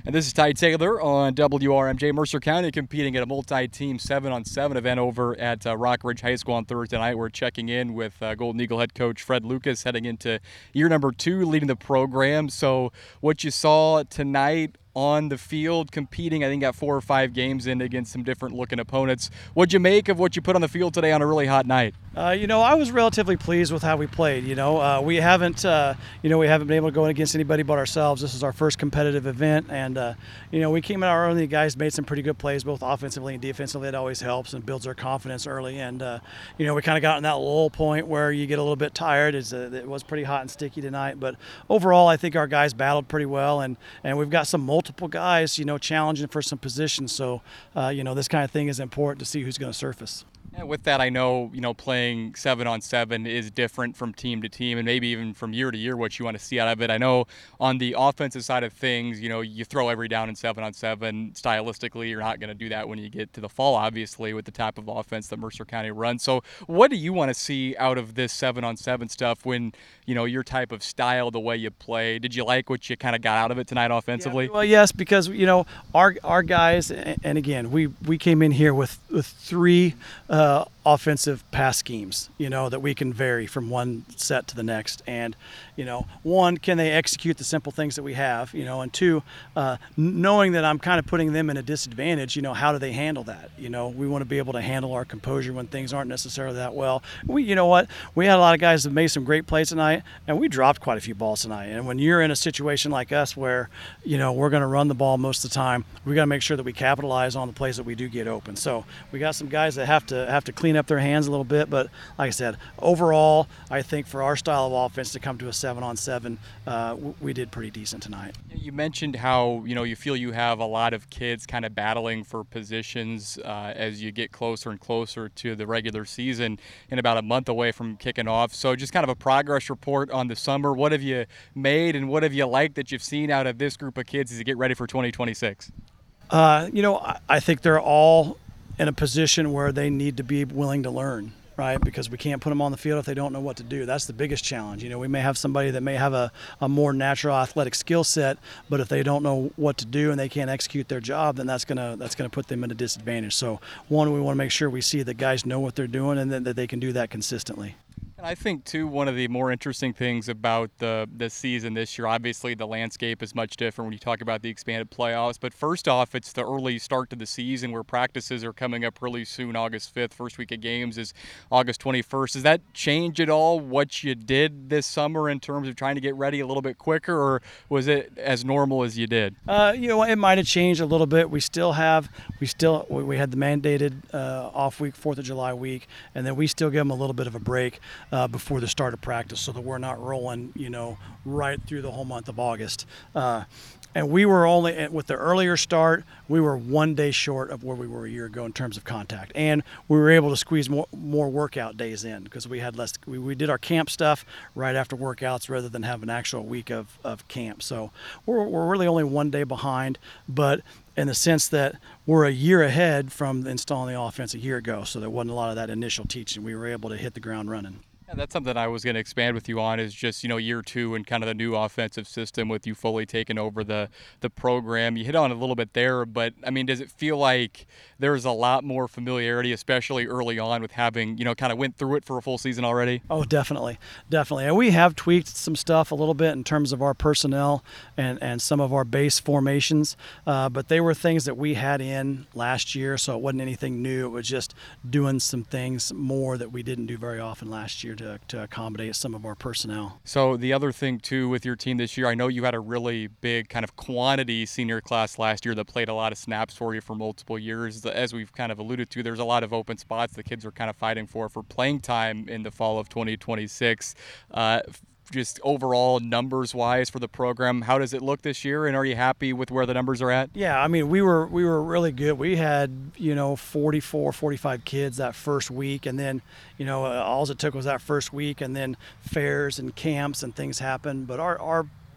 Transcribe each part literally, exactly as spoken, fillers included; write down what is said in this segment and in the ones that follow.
And this is Ty Taylor on W R M J. Mercer County competing at a multi-team seven on seven event over at uh, Rock Ridge High School on Thursday night. We're checking in with uh, Golden Eagle head coach Fred Lucas heading into year number two leading the program. So what you saw tonight on the field competing, I think got four or five games in against some different looking opponents. What'd you make of what you put on the field today on a really hot night? Uh, you know, I was relatively pleased with how we played. You know, uh, we haven't, uh, you know, we haven't been able to go against anybody but ourselves. This is our first competitive event, and uh, you know, we came out early. The guys made some pretty good plays, both offensively and defensively. It always helps and builds our confidence early. And uh, you know, we kind of got in that lull point where you get a little bit tired. It's, uh, it was pretty hot and sticky tonight, but overall, I think our guys battled pretty well, and and we've got some multiple guys, you know, challenging for some positions. So, uh, you know, this kind of thing is important to see who's going to surface. And with that, I know, you know, playing seven on seven is different from team to team and maybe even from year to year what you want to see out of it. I know on the offensive side of things, you know, you throw every down in seven on seven. Stylistically, you're not going to do that when you get to the fall, obviously, with the type of offense that Mercer County runs. So what do you want to see out of this seven on seven stuff when, you know, your type of style, the way you play? Did you like what you kind of got out of it tonight offensively? Yeah, well, yes, because, you know, our our guys, and again, we, we came in here with, with three uh, Uh, offensive pass schemes, you know, that we can vary from one set to the next. And, you know, one, can they execute the simple things that we have, you know, and two, uh, knowing that I'm kind of putting them in a disadvantage, you know, how do they handle that? You know, we want to be able to handle our composure when things aren't necessarily that well. We, you know what, we had a lot of guys that made some great plays tonight, and we dropped quite a few balls tonight. And when you're in a situation like us where, you know, we're going to run the ball most of the time, we got to make sure that we capitalize on the plays that we do get open. So we got some guys that have to have to clean up their hands a little bit, but like I said, overall, I think for our style of offense to come to a seven on seven, uh, we did pretty decent tonight. You mentioned how, you know, you feel you have a lot of kids kind of battling for positions uh, as you get closer and closer to the regular season and about a month away from kicking off. So just kind of a progress report on the summer. What have you made and what have you liked that you've seen out of this group of kids as you get ready for twenty twenty-six? Uh, you know, I, I think they're all in a position where they need to be willing to learn, right? Because we can't put them on the field if they don't know what to do. That's the biggest challenge. You know, we may have somebody that may have a, a more natural athletic skill set, but if they don't know what to do and they can't execute their job, then that's gonna that's gonna put them at a disadvantage. So one, we want to make sure we see that guys know what they're doing and that, that they can do that consistently. And I think, too, one of the more interesting things about the, the season this year, obviously the landscape is much different when you talk about the expanded playoffs. But first off, it's the early start to the season where practices are coming up really soon. August fifth, first week of games is August twenty-first. Does that change at all what you did this summer in terms of trying to get ready a little bit quicker, or was it as normal as you did? Uh, you know, it might have changed a little bit. We still have, we still, we had the mandated uh, off week, fourth of July week, and then we still give them a little bit of a break Uh, before the start of practice so that we're not rolling, you know, right through the whole month of August. Uh, and we were only, with the earlier start, we were one day short of where we were a year ago in terms of contact. And we were able to squeeze more, more workout days in because we had less, we, we did our camp stuff right after workouts rather than have an actual week of, of camp. So we're, we're really only one day behind, but in the sense that we're a year ahead from installing the offense a year ago. So there wasn't a lot of that initial teaching. We were able to hit the ground running. Yeah, that's something I was going to expand with you on is just, you know, year two and kind of the new offensive system with you fully taking over the, the program. You hit on it a little bit there, but, I mean, does it feel like there's a lot more familiarity, especially early on with having, you know, kind of went through it for a full season already? Oh, definitely. Definitely. And we have tweaked some stuff a little bit in terms of our personnel and, and some of our base formations, uh, but they were things that we had in last year, so it wasn't anything new. It was just doing some things more that we didn't do very often last year to, to accommodate some of our personnel. So the other thing, too, with your team this year, I know you had a really big kind of quantity senior class last year that played a lot of snaps for you for multiple years. As we've kind of alluded to, there's a lot of open spots the kids are kind of fighting for for playing time in the fall of twenty twenty-six. Uh, just overall numbers-wise for the program, how does it look this year, and are you happy with where the numbers are at? Yeah, I mean, we were we were really good. We had, you know, forty-four, forty-five kids that first week, and then, you know, uh, all it took was that first week, and then fairs and camps and things happened. But our, our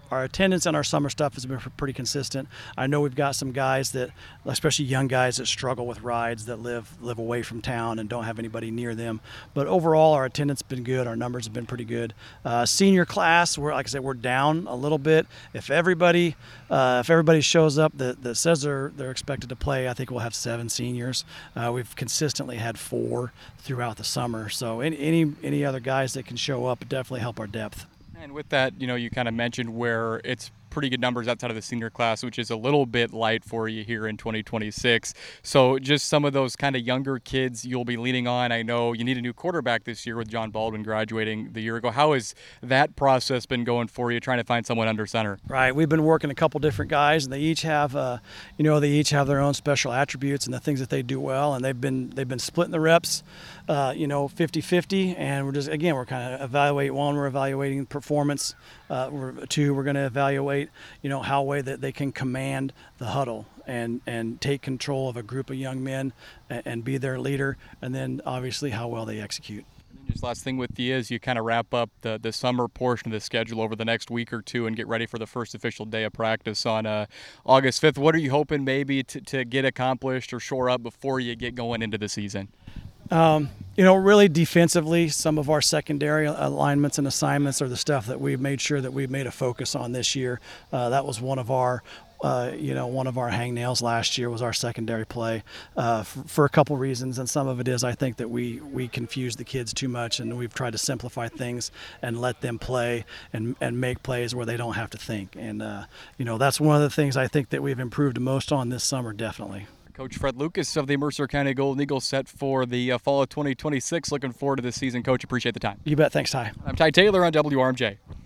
our attendance and our summer stuff has been pretty consistent. I know we've got some guys that, especially young guys that struggle with rides, that live live away from town and don't have anybody near them. But overall, our attendance has been good. Our numbers have been pretty good. Uh, senior class, we're like I said, we're down a little bit. If everybody, uh, if everybody shows up that, that says they're they're expected to play, I think we'll have seven seniors. Uh, we've consistently had four throughout the summer. So any any any other guys that can show up definitely help our depth. And with that, you know, you kind of mentioned where it's pretty good numbers outside of the senior class, which is a little bit light for you here in twenty twenty-six. So just some of those kind of younger kids you'll be leaning on. I know you need a new quarterback this year with John Baldwin graduating the year ago. How has that process been going for you, trying to find someone under center? Right. We've been working a couple different guys, and they each have, uh, you know, they each have their own special attributes and the things that they do well, and they've been they've been splitting the reps, uh, you know, fifty-fifty, and we're just, again, we're kind of evaluate one, we're evaluating performance. Uh, we're, two, we're going to evaluate, you know, how way that they can command the huddle and, and take control of a group of young men and, and be their leader, and then obviously how well they execute. And just last thing with you is you kind of wrap up the, the summer portion of the schedule over the next week or two and get ready for the first official day of practice on uh, August fifth. What are you hoping maybe to, to get accomplished or shore up before you get going into the season? Um, you know, really defensively, some of our secondary alignments and assignments are the stuff that we've made sure that we've made a focus on this year. Uh, that was one of our, uh, you know, one of our hangnails last year was our secondary play uh, for, for a couple reasons. And some of it is I think that we, we confuse the kids too much, and we've tried to simplify things and let them play and, and make plays where they don't have to think. And, uh, you know, that's one of the things I think that we've improved most on this summer, definitely. Coach Fred Lucas of the Mercer County Golden Eagles set for the uh, fall of twenty twenty-six. Looking forward to this season, Coach. Appreciate the time. You bet. Thanks, Ty. I'm Ty Taylor on W R M J.